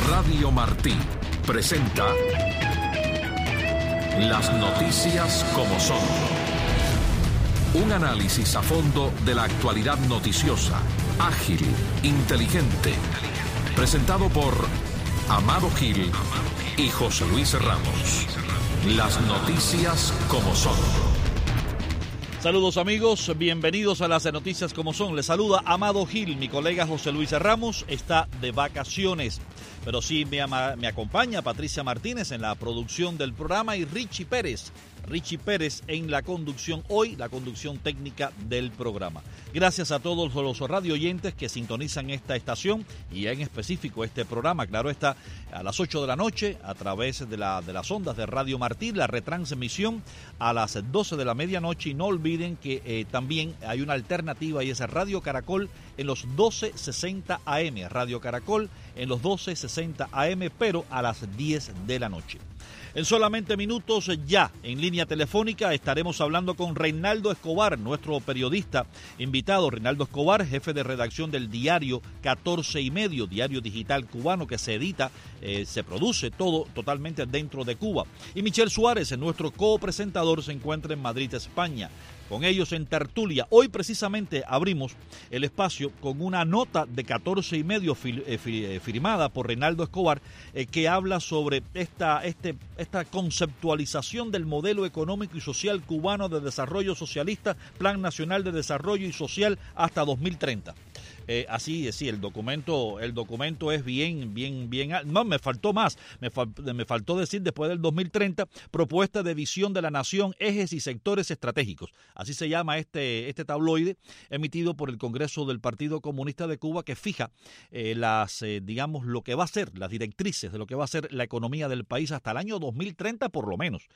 Radio Martí presenta Las noticias como son. Un análisis a fondo de la actualidad noticiosa, ágil, inteligente. Presentado por Amado Gil y José Luis Ramos. Las noticias como son. Saludos amigos, bienvenidos a las noticias como son. Les saluda Amado Gil, mi colega José Luis Ramos está de vacaciones, pero sí me acompaña Patricia Martínez en la producción del programa y Richie Pérez en la conducción, hoy la conducción técnica del programa. Gracias a todos los radio oyentes que sintonizan esta estación y en específico este programa, claro está, a las 8 de la noche a través de las ondas de Radio Martí, la retransmisión a las 12 de la medianoche, y no olviden que también hay una alternativa y es Radio Caracol en los 12:60 AM, Radio Caracol en los 12:60 AM, pero a las 10 de la noche. En solamente minutos ya en línea telefónica estaremos hablando con Reinaldo Escobar, nuestro periodista invitado. Reinaldo Escobar, jefe de redacción del diario 14 y medio, diario digital cubano que se edita, se produce todo totalmente dentro de Cuba. Y Michel Suárez, nuestro copresentador, se encuentra en Madrid, España. Con ellos en tertulia. Hoy precisamente abrimos el espacio con una nota de 14 y medio firmada por Reinaldo Escobar que habla sobre esta conceptualización del modelo económico y social cubano de desarrollo socialista, Plan Nacional de Desarrollo y Social hasta 2030. Así es, sí, el documento es bien, no, me faltó más, me faltó decir después del 2030, propuesta de visión de la nación, ejes y sectores estratégicos. Así se llama este tabloide emitido por el Congreso del Partido Comunista de Cuba, que fija digamos, lo que va a ser, las directrices de lo que va a ser la economía del país hasta el año 2030 por lo menos.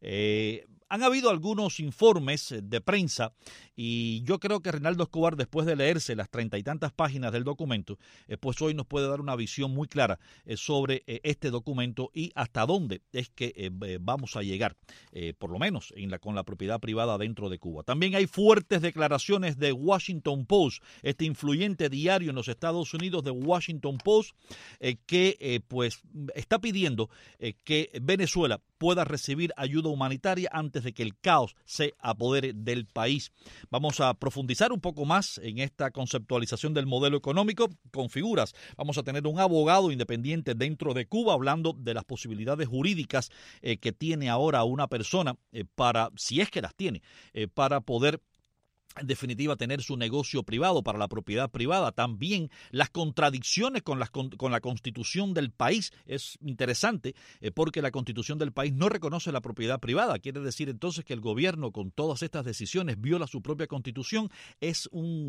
Han habido algunos informes de prensa y yo creo que Reinaldo Escobar, después de leerse las 30 y tantas páginas del documento, pues hoy nos puede dar una visión muy clara sobre este documento y hasta dónde es que vamos a llegar, por lo menos con la propiedad privada dentro de Cuba. También hay fuertes declaraciones de Washington Post, este influyente diario en los Estados Unidos de Washington Post, que pues está pidiendo que Venezuela pueda recibir ayuda humanitaria antes de que el caos se apodere del país. Vamos a profundizar un poco más en esta conceptualización del modelo económico con figuras. Vamos a tener un abogado independiente dentro de Cuba hablando de las posibilidades jurídicas que tiene ahora una persona para, si es que las tiene, para poder en definitiva tener su negocio privado, para la propiedad privada. También las contradicciones con la constitución del país es interesante porque la constitución del país no reconoce la propiedad privada. Quiere decir entonces que el gobierno con todas estas decisiones viola su propia constitución. Es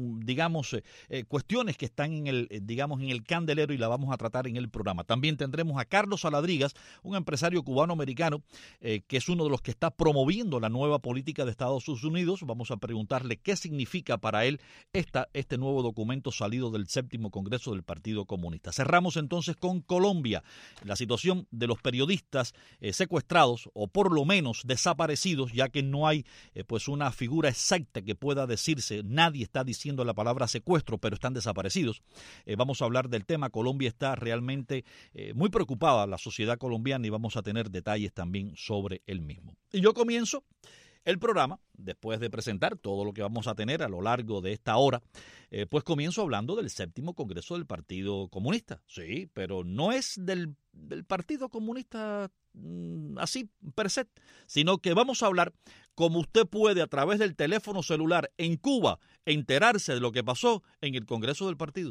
cuestiones que están en el candelero y la vamos a tratar en el programa. También tendremos a Carlos Saladrigas, un empresario cubano-americano que es uno de los que está promoviendo la nueva política de Estados Unidos. Vamos a preguntarle qué significa para él este nuevo documento salido del 7º Congreso del Partido Comunista. Cerramos entonces con Colombia, la situación de los periodistas secuestrados o por lo menos desaparecidos, ya que no hay pues una figura exacta que pueda decirse. Nadie está diciendo la palabra secuestro, pero están desaparecidos. Vamos a hablar del tema. Colombia está realmente muy preocupada, la sociedad colombiana, y vamos a tener detalles también sobre el mismo. Y yo comienzo el programa, después de presentar todo lo que vamos a tener a lo largo de esta hora, pues comienzo hablando del 7º Congreso del Partido Comunista. Sí, pero no es del Partido Comunista así per se, sino que vamos a hablar cómo usted puede a través del teléfono celular en Cuba enterarse de lo que pasó en el Congreso del Partido.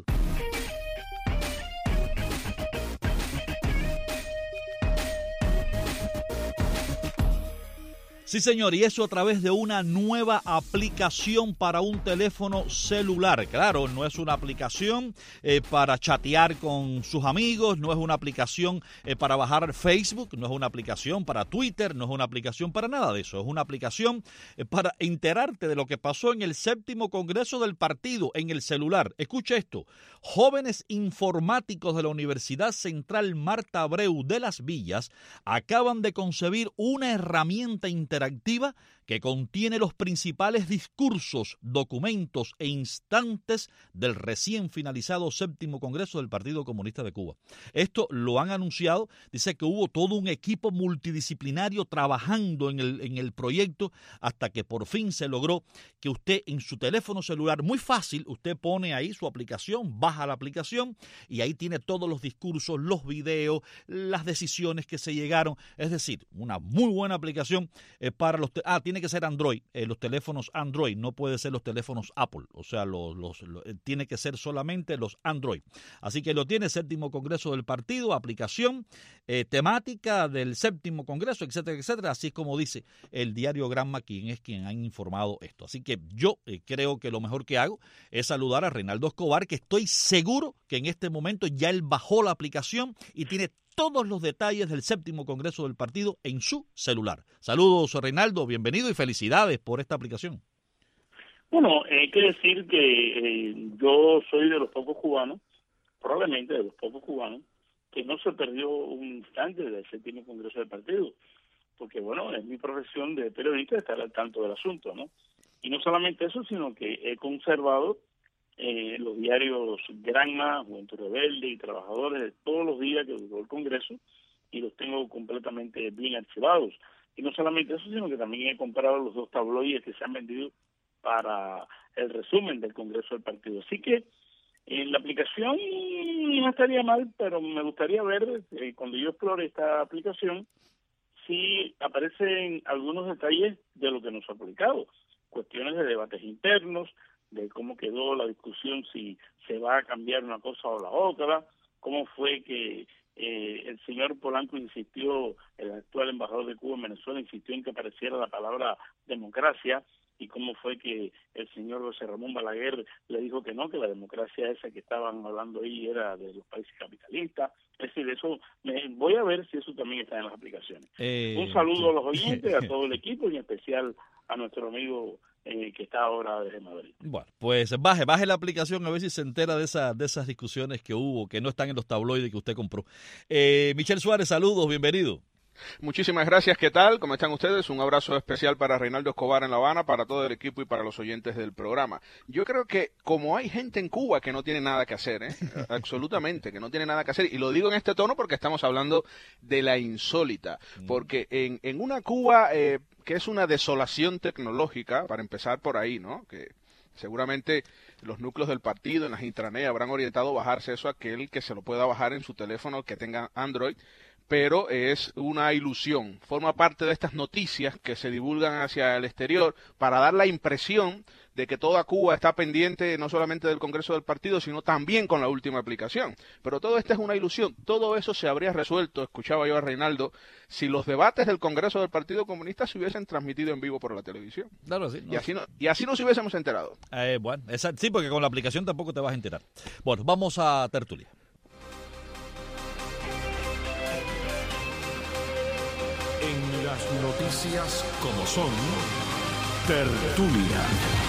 Sí, señor, y eso a través de una nueva aplicación para un teléfono celular. Claro, no es una aplicación para chatear con sus amigos, no es una aplicación para bajar Facebook, no es una aplicación para Twitter, no es una aplicación para nada de eso. Es una aplicación para enterarte de lo que pasó en el 7º Congreso del Partido en el celular. Escucha esto. Jóvenes informáticos de la Universidad Central Marta Abreu de Las Villas acaban de concebir una herramienta interactiva que contiene los principales discursos, documentos e instantes del recién finalizado 7º Congreso del Partido Comunista de Cuba. Esto lo han anunciado, dice que hubo todo un equipo multidisciplinario trabajando en el proyecto hasta que por fin se logró que usted en su teléfono celular, muy fácil, usted pone ahí su aplicación, baja la aplicación y ahí tiene todos los discursos, los videos, las decisiones que se llegaron. Es decir, una muy buena aplicación para los... tiene que ser Android, los teléfonos Android, no puede ser los teléfonos Apple, o sea, tiene que ser solamente los Android. Así que lo tiene, 7º Congreso del Partido, aplicación, temática del 7º Congreso, etcétera, etcétera, así es como dice el diario Granma, quien ha informado esto. Así que yo creo que lo mejor que hago es saludar a Reinaldo Escobar, que estoy seguro que en este momento ya él bajó la aplicación y tiene todos los detalles del 7º Congreso del Partido en su celular. Saludos, Reinaldo, bienvenido y felicidades por esta aplicación. Bueno, hay que decir que yo soy de los pocos cubanos, probablemente de los pocos cubanos, que no se perdió un instante del 7º Congreso del Partido, porque bueno, es mi profesión de periodista estar al tanto del asunto, ¿no? Y no solamente eso, sino que he conservado los diarios Granma, Juventud Rebelde y Trabajadores de todos los días que duró el Congreso y los tengo completamente bien archivados. Y no solamente eso, sino que también he comprado los 2 tabloides que se han vendido para el resumen del Congreso del Partido. Así que en la aplicación no estaría mal, pero me gustaría ver, cuando yo explore esta aplicación, si aparecen algunos detalles de lo que nos ha publicado, cuestiones de debates internos, de cómo quedó la discusión, si se va a cambiar una cosa o la otra, cómo fue que el señor Polanco insistió, el actual embajador de Cuba en Venezuela, insistió en que apareciera la palabra democracia, y cómo fue que el señor José Ramón Balaguer le dijo que no, que la democracia esa que estaban hablando ahí era de los países capitalistas. Es decir, eso voy a ver si eso también está en las aplicaciones. Un saludo a los oyentes, a todo el equipo y en especial a nuestro amigo que está ahora desde Madrid. Bueno, pues baje la aplicación a ver si se entera de esas discusiones que hubo, que no están en los tabloides que usted compró. Michel Suárez, saludos, bienvenido. Muchísimas gracias, ¿qué tal? ¿Cómo están ustedes? Un abrazo especial para Reinaldo Escobar en La Habana, para todo el equipo y para los oyentes del programa. Yo creo que como hay gente en Cuba que no tiene nada que hacer, absolutamente, que no tiene nada que hacer, y lo digo en este tono porque estamos hablando de la insólita, porque en una Cuba que es una desolación tecnológica, para empezar por ahí, ¿no?, que seguramente los núcleos del partido en las intranet habrán orientado a bajarse eso a aquel que se lo pueda bajar en su teléfono que tenga Android, pero es una ilusión, forma parte de estas noticias que se divulgan hacia el exterior para dar la impresión de que toda Cuba está pendiente no solamente del Congreso del Partido, sino también con la última aplicación. Pero todo esto es una ilusión, todo eso se habría resuelto, escuchaba yo a Reinaldo, si los debates del Congreso del Partido Comunista se hubiesen transmitido en vivo por la televisión. Claro, sí. Y así nos hubiésemos enterado. Bueno, sí, porque con la aplicación tampoco te vas a enterar. Bueno, vamos a tertulia. En las noticias como son, tertulia.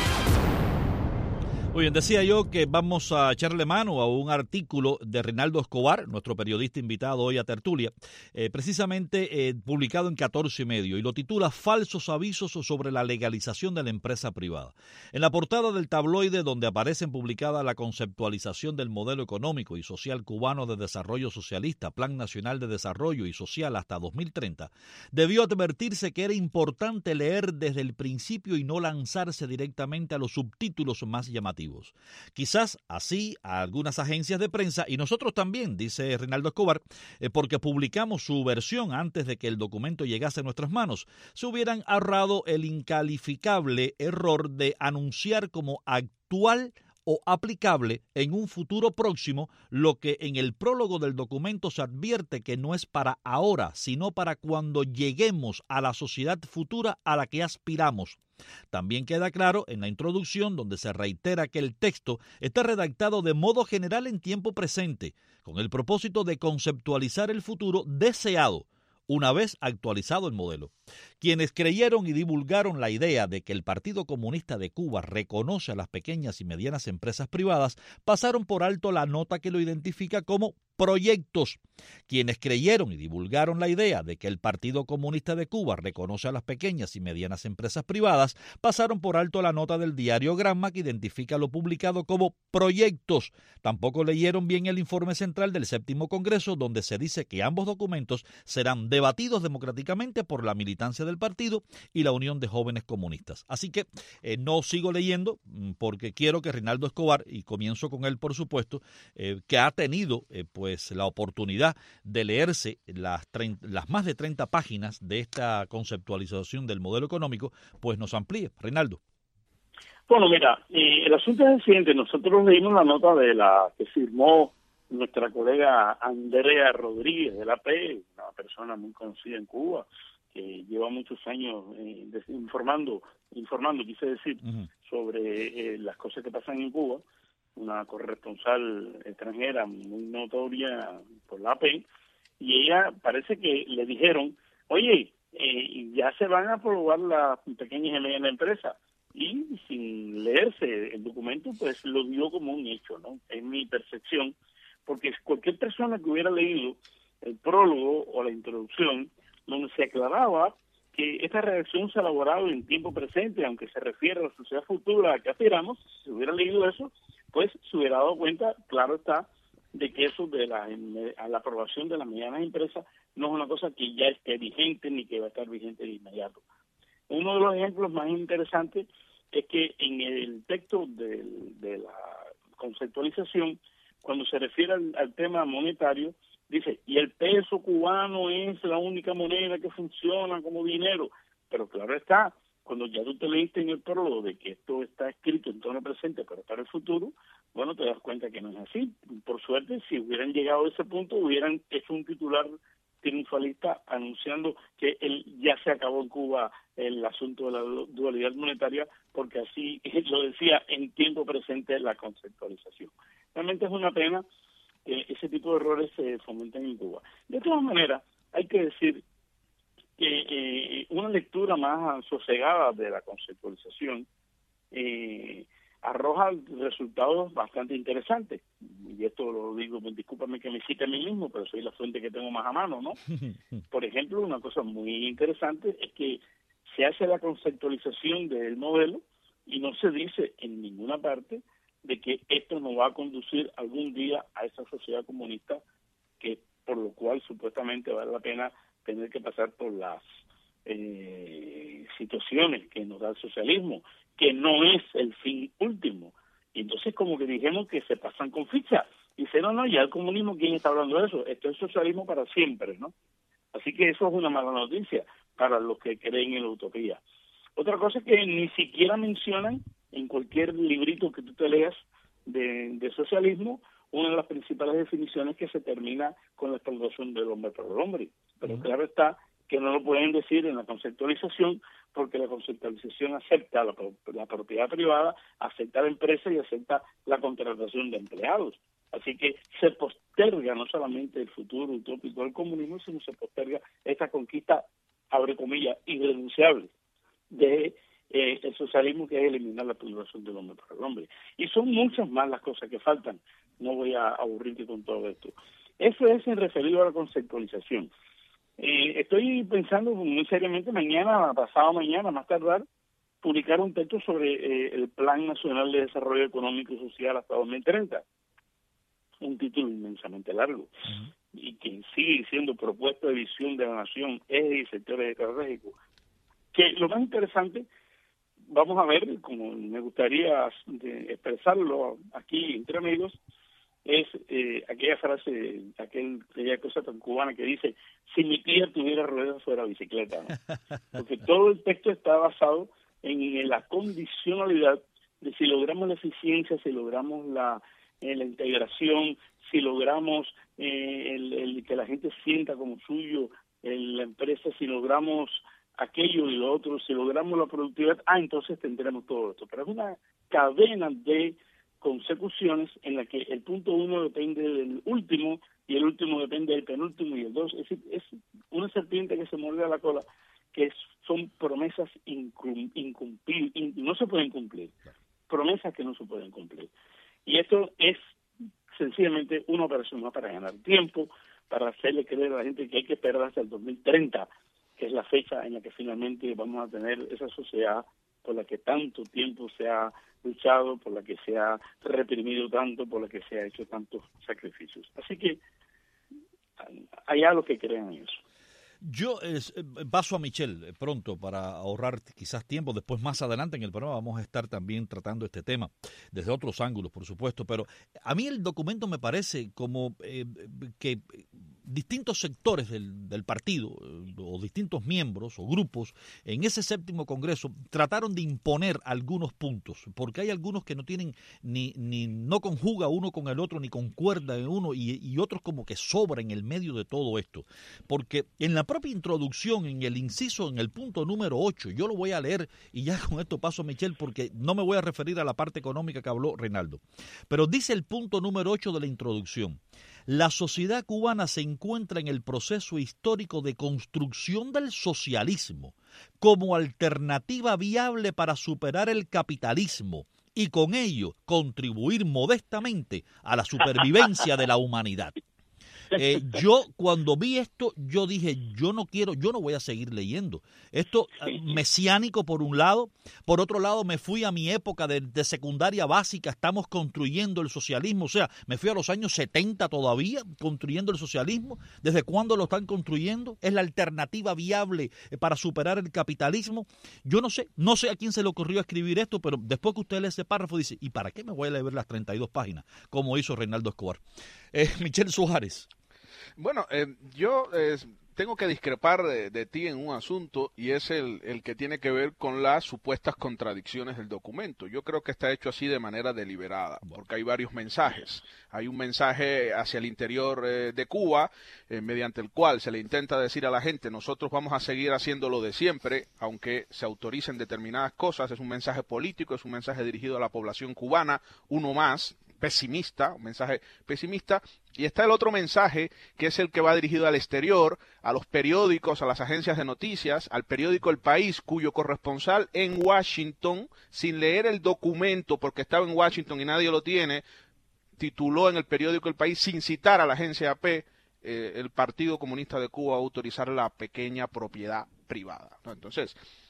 Muy bien, decía yo que vamos a echarle mano a un artículo de Reinaldo Escobar, nuestro periodista invitado hoy a tertulia, precisamente publicado en 14 y medio, y lo titula Falsos avisos sobre la legalización de la empresa privada. En la portada del tabloide, donde aparecen publicada la conceptualización del modelo económico y social cubano de desarrollo socialista, Plan Nacional de Desarrollo y Social hasta 2030, debió advertirse que era importante leer desde el principio y no lanzarse directamente a los subtítulos más llamativos. Quizás así a algunas agencias de prensa, y nosotros también, dice Reinaldo Escobar, porque publicamos su versión antes de que el documento llegase a nuestras manos, se hubieran ahorrado el incalificable error de anunciar como actual o aplicable en un futuro próximo, lo que en el prólogo del documento se advierte que no es para ahora, sino para cuando lleguemos a la sociedad futura a la que aspiramos. También queda claro en la introducción, donde se reitera que el texto está redactado de modo general en tiempo presente, con el propósito de conceptualizar el futuro deseado, una vez actualizado el modelo. Quienes creyeron y divulgaron la idea de que el Partido Comunista de Cuba reconoce a las pequeñas y medianas empresas privadas pasaron por alto la nota que lo identifica como proyectos Quienes creyeron y divulgaron la idea de que el Partido Comunista de Cuba reconoce a las pequeñas y medianas empresas privadas pasaron por alto la nota del diario Granma que identifica lo publicado como proyectos. Tampoco leyeron bien el informe central del Séptimo Congreso, donde se dice que ambos documentos serán debatidos democráticamente por la militancia del partido y la Unión de Jóvenes Comunistas. Así que no sigo leyendo porque quiero que Reinaldo Escobar, y comienzo con él por supuesto, que ha tenido pues la oportunidad de leerse las más de 30 páginas de esta conceptualización del modelo económico, pues nos amplíe. Reinaldo. Bueno, mira, el asunto es el siguiente. Nosotros leímos la nota de la que firmó nuestra colega Andrea Rodríguez de la AP, una persona muy conocida en Cuba, que lleva muchos años informando, quise decir, sobre las cosas que pasan en Cuba, una corresponsal extranjera muy notoria por la AP, y ella parece que le dijeron, oye, ya se van a aprobar las pequeñas y medianas empresas, y sin leerse el documento, pues lo dio como un hecho, ¿no? Es mi percepción, porque cualquier persona que hubiera leído el prólogo o la introducción, donde se aclaraba que esta redacción se ha elaborado en tiempo presente, aunque se refiere a la sociedad futura a que aspiramos, si se hubiera leído eso, pues se hubiera dado cuenta, claro está, de que eso de la aprobación de las medianas empresas no es una cosa que ya esté vigente ni que va a estar vigente de inmediato. Uno de los ejemplos más interesantes es que en el texto de la conceptualización, cuando se refiere al tema monetario, dice, y el peso cubano es la única moneda que funciona como dinero. Pero claro está, cuando ya tú te leíste en el prólogo de que esto está escrito en tono presente pero para el futuro, bueno, te das cuenta que no es así. Por suerte, si hubieran llegado a ese punto, hubieran hecho un titular triunfalista anunciando que ya se acabó en Cuba el asunto de la dualidad monetaria, porque así lo decía en tiempo presente la conceptualización. Realmente es una pena que ese tipo de errores se fomenten en Cuba. De todas maneras, hay que decir que una lectura más sosegada de la conceptualización arroja resultados bastante interesantes. Y esto lo digo, discúlpame que me cite a mí mismo, pero soy la fuente que tengo más a mano, ¿no? Por ejemplo, una cosa muy interesante es que se hace la conceptualización del modelo y no se dice en ninguna parte de que esto nos va a conducir algún día a esa sociedad comunista, que por lo cual supuestamente vale la pena tener que pasar por las situaciones que nos da el socialismo, que no es el fin último. Y entonces como que dijimos que se pasan con ficha. Dice, no, ya el comunismo, ¿quién está hablando de eso? Esto es socialismo para siempre, ¿no? Así que eso es una mala noticia para los que creen en la utopía. Otra cosa es que ni siquiera mencionan en cualquier librito que tú te leas de socialismo, una de las principales definiciones que se termina con la explotación del hombre por el hombre. Pero claro está que no lo pueden decir en la conceptualización, porque la conceptualización acepta la propiedad privada, acepta la empresa y acepta la contratación de empleados. Así que se posterga no solamente el futuro utópico del comunismo, sino se posterga esta conquista, abre comillas, irrenunciable de el socialismo, que es eliminar la explotación del hombre por el hombre. Y son muchas más las cosas que faltan. No voy a aburrirte con todo esto. Eso es en referido a la conceptualización. Estoy pensando muy seriamente mañana, pasado mañana, más tardar, publicar un texto sobre el Plan Nacional de Desarrollo Económico y Social hasta 2030. Un título inmensamente largo y que sigue siendo propuesta de visión de la nación, ejes y sectores estratégicos. Que lo más interesante, vamos a ver, como me gustaría expresarlo aquí entre amigos, es aquella frase, aquella cosa tan cubana que dice, si mi tía tuviera ruedas fuera bicicleta, ¿no? Porque todo el texto está basado en la condicionalidad de si logramos la eficiencia, si logramos la integración, si logramos que la gente sienta como suyo la empresa, si logramos aquello y lo otro, si logramos la productividad, entonces tendremos todo esto. Pero es una cadena de consecuciones en la que el punto 1 depende del último y el último depende del penúltimo y el 2. Es decir, es una serpiente que se muerde a la cola, que son promesas incumplibles, no se pueden cumplir, promesas que no se pueden cumplir. Y esto es sencillamente una operación más para ganar tiempo, para hacerle creer a la gente que hay que esperar hasta el 2030, que es la fecha en la que finalmente vamos a tener esa sociedad por la que tanto tiempo se ha luchado, por la que se ha reprimido tanto, por la que se ha hecho tantos sacrificios. Así que allá los que crean en eso. Yo paso a Michelle pronto para ahorrar quizás tiempo. Después, más adelante en el programa, vamos a estar también tratando este tema desde otros ángulos, por supuesto. Pero a mí el documento me parece como que distintos sectores del partido o distintos miembros o grupos en ese 7º Congreso trataron de imponer algunos puntos, porque hay algunos que no tienen no conjuga uno con el otro, ni concuerda en uno, y otros como que sobra en el medio de todo esto. Porque en la propia introducción, en el inciso, en el punto número 8, yo lo voy a leer y ya con esto paso a Michelle porque no me voy a referir a la parte económica que habló Reinaldo. Pero dice el punto número 8 de la introducción: la sociedad cubana se encuentra en el proceso histórico de construcción del socialismo como alternativa viable para superar el capitalismo y con ello contribuir modestamente a la supervivencia de la humanidad. Yo cuando vi esto, yo dije, yo no voy a seguir leyendo. Esto mesiánico por un lado, por otro lado me fui a mi época de secundaria básica, estamos construyendo el socialismo, o sea, me fui a los años 70 todavía, construyendo el socialismo. ¿Desde cuándo lo están construyendo? ¿Es la alternativa viable para superar el capitalismo? Yo no sé a quién se le ocurrió escribir esto, pero después que usted lee ese párrafo dice, ¿y para qué me voy a leer las 32 páginas? Como hizo Reinaldo Escobar. Michelle Suárez. Bueno, yo tengo que discrepar de ti en un asunto, y es el que tiene que ver con las supuestas contradicciones del documento. Yo creo que está hecho así de manera deliberada, porque hay varios mensajes. Hay un mensaje hacia el interior de Cuba, mediante el cual se le intenta decir a la gente, nosotros vamos a seguir haciendo lo de siempre, aunque se autoricen determinadas cosas. Es un mensaje político, es un mensaje dirigido a la población cubana, uno más, pesimista, un mensaje pesimista. Y está el otro mensaje, que es el que va dirigido al exterior, a los periódicos, a las agencias de noticias, al periódico El País, cuyo corresponsal en Washington, sin leer el documento, porque estaba en Washington y nadie lo tiene, tituló en el periódico El País, sin citar a la agencia AP, el Partido Comunista de Cuba va a autorizar la pequeña propiedad privada, ¿no? Entonces,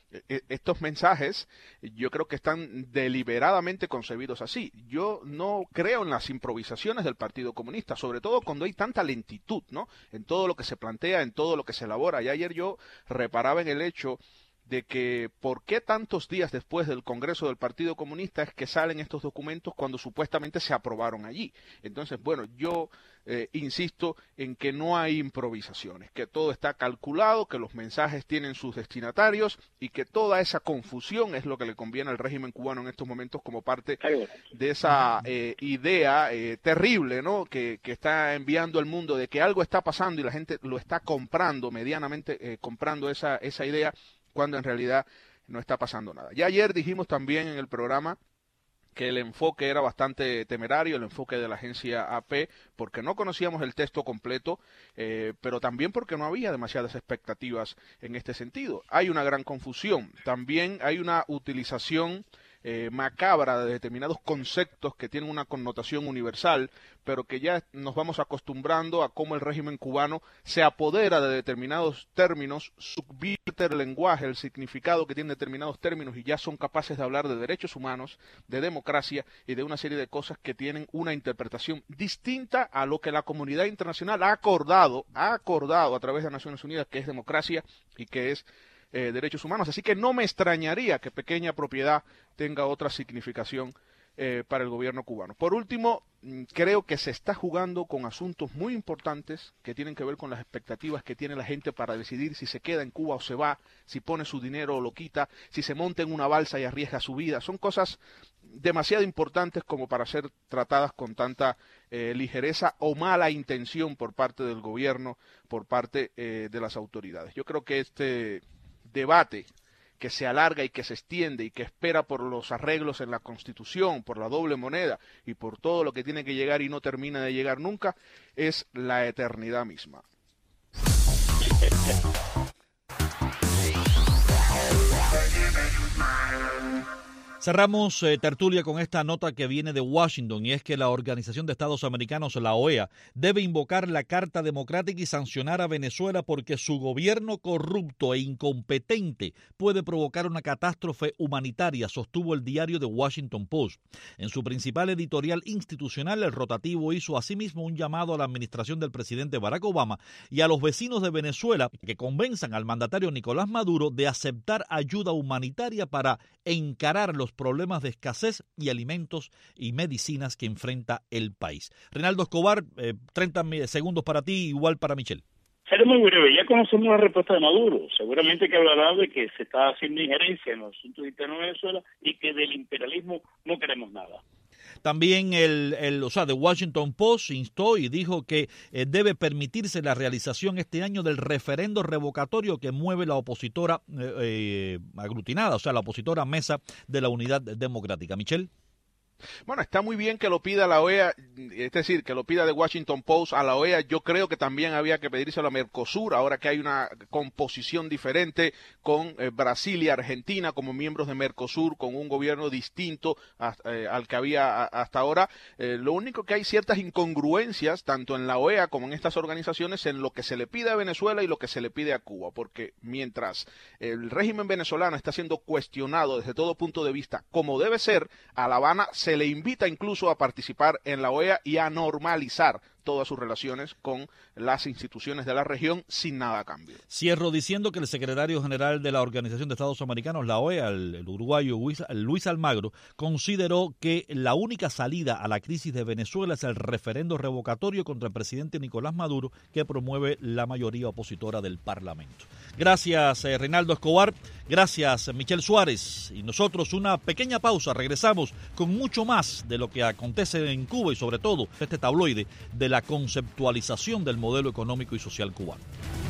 estos mensajes yo creo que están deliberadamente concebidos así. Yo no creo en las improvisaciones del Partido Comunista, sobre todo cuando hay tanta lentitud, ¿no?, en todo lo que se plantea, en todo lo que se elabora. Y ayer yo reparaba en el hecho de que por qué tantos días después del Congreso del Partido Comunista es que salen estos documentos cuando supuestamente se aprobaron allí. Entonces, bueno, yo insisto en que no hay improvisaciones, que todo está calculado, que los mensajes tienen sus destinatarios y que toda esa confusión es lo que le conviene al régimen cubano en estos momentos como parte de esa idea terrible, ¿no?, que está enviando al mundo de que algo está pasando y la gente lo está comprando, medianamente comprando esa idea, cuando en realidad no está pasando nada. Ya ayer dijimos también en el programa que el enfoque era bastante temerario, el enfoque de la agencia AP, porque no conocíamos el texto completo, pero también porque no había demasiadas expectativas en este sentido. Hay una gran confusión, también hay una utilización macabra de determinados conceptos que tienen una connotación universal, pero que ya nos vamos acostumbrando a cómo el régimen cubano se apodera de determinados términos, subvierte el lenguaje, el significado que tienen determinados términos, y ya son capaces de hablar de derechos humanos, de democracia y de una serie de cosas que tienen una interpretación distinta a lo que la comunidad internacional ha acordado a través de Naciones Unidas, que es democracia y que es derechos humanos. Así que no me extrañaría que pequeña propiedad tenga otra significación para el gobierno cubano. Por último, creo que se está jugando con asuntos muy importantes que tienen que ver con las expectativas que tiene la gente para decidir si se queda en Cuba o se va, si pone su dinero o lo quita, si se monta en una balsa y arriesga su vida. Son cosas demasiado importantes como para ser tratadas con tanta ligereza o mala intención por parte del gobierno, por parte de las autoridades. Yo creo que este debate que se alarga y que se extiende y que espera por los arreglos en la Constitución, por la doble moneda y por todo lo que tiene que llegar y no termina de llegar nunca, es la eternidad misma. Cerramos tertulia con esta nota que viene de Washington, y es que la Organización de Estados Americanos, la OEA, debe invocar la Carta Democrática y sancionar a Venezuela porque su gobierno corrupto e incompetente puede provocar una catástrofe humanitaria, sostuvo el diario The Washington Post. En su principal editorial institucional, el rotativo hizo asimismo un llamado a la administración del presidente Barack Obama y a los vecinos de Venezuela que convenzan al mandatario Nicolás Maduro de aceptar ayuda humanitaria para encarar los problemas de escasez y alimentos y medicinas que enfrenta el país. Reinaldo Escobar, 30 segundos para ti, igual para Michelle. Seré muy breve. Ya conocemos la respuesta de Maduro. Seguramente que hablará de que se está haciendo injerencia en los asuntos internos de Venezuela y que del imperialismo no queremos nada. También The Washington Post instó y dijo que debe permitirse la realización este año del referendo revocatorio que mueve la opositora aglutinada, la opositora Mesa de la Unidad Democrática. Michelle. Bueno, está muy bien que lo pida la OEA, es decir, que lo pida The Washington Post a la OEA. Yo creo que también había que pedírselo a Mercosur, ahora que hay una composición diferente con Brasil y Argentina como miembros de Mercosur, con un gobierno distinto al que había hasta ahora. Lo único que hay ciertas incongruencias, tanto en la OEA como en estas organizaciones, en lo que se le pide a Venezuela y lo que se le pide a Cuba, porque mientras el régimen venezolano está siendo cuestionado desde todo punto de vista como debe ser, a La Habana se le invita incluso a participar en la OEA y a normalizar todas sus relaciones con las instituciones de la región sin nada a cambio. Cierro diciendo que el secretario general de la Organización de Estados Americanos, la OEA, el uruguayo Luis Almagro, consideró que la única salida a la crisis de Venezuela es el referendo revocatorio contra el presidente Nicolás Maduro, que promueve la mayoría opositora del Parlamento. Gracias, Reinaldo Escobar. Gracias, Michelle Suárez. Y nosotros una pequeña pausa. Regresamos con mucho más de lo que acontece en Cuba y sobre todo este tabloide de la conceptualización del modelo económico y social cubano.